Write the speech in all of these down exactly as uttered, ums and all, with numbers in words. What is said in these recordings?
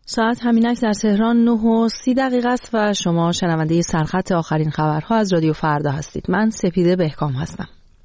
ساعت همینک در تهران نه و سی دقیقه است و شما شنونده سرخط آخرین خبرها از رادیو فردا هستید. من سپیده بهکام هستم.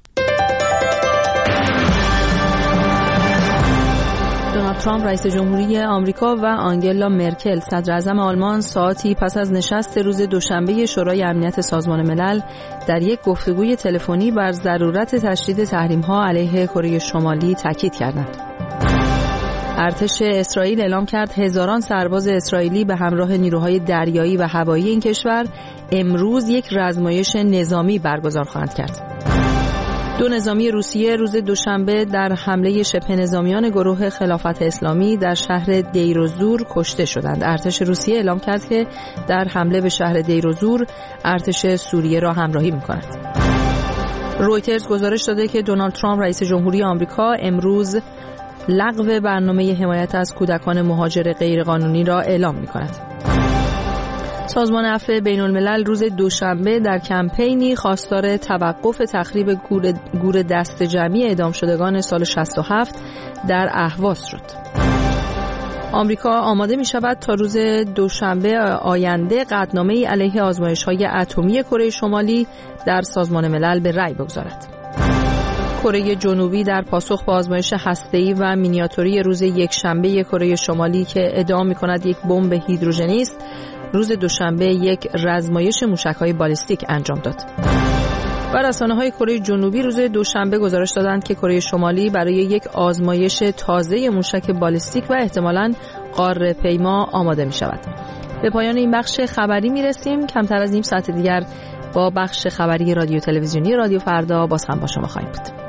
دونالد ترامپ رئیس جمهوری آمریکا و آنگلا مرکل صدر اعظم آلمان ساعتی پس از نشست روز دوشنبه شورای امنیت سازمان ملل در یک گفتگوی تلفنی بر ضرورت تشدید تحریم‌ها علیه کره شمالی تاکید کردند. ارتش اسرائیل اعلام کرد هزاران سرباز اسرائیلی به همراه نیروهای دریایی و هوایی این کشور امروز یک رزمایش نظامی برگزار خواهند کرد. دو نظامی روسیه روز دوشنبه در حمله شبه نظامیان گروه خلافت اسلامی در شهر دیرزور کشته شدند. ارتش روسیه اعلام کرد که در حمله به شهر دیرزور ارتش سوریه را همراهی می‌کند. رویترز گزارش داده که دونالد ترامپ رئیس جمهوری آمریکا امروز لغو برنامه حمایت از کودکان مهاجر غیرقانونی را اعلام می‌کند. سازمان عفو بین الملل روز دوشنبه در کمپینی خواستار توقف تخریب گور, گور دست جمعی اعدام شدگان سال شصت و هفت در اهواز شد. آمریکا آماده می شود تا روز دوشنبه آینده قطعنامه‌ای علیه آزمایش‌های اتمی کره شمالی در سازمان ملل به رأی بگذارد. کره جنوبی در پاسخ به آزمایش هسته‌ای و مینیاتوری روز یکشنبه کره شمالی که ادعا می‌کند یک بمب هیدروژنی است، روز دوشنبه یک رزمایش موشک‌های بالیستیک انجام داد. و رسانه‌های کره جنوبی روز دوشنبه گزارش دادند که کره شمالی برای یک آزمایش تازه موشک بالیستیک و احتمالاً قاره‌پیما آماده می‌شود. به پایان این بخش خبری می‌رسیم. کمتر از نیم ساعت دیگر با بخش خبری رادیو تلویزیونی رادیو فردا باز هم با شما خواهیم بود.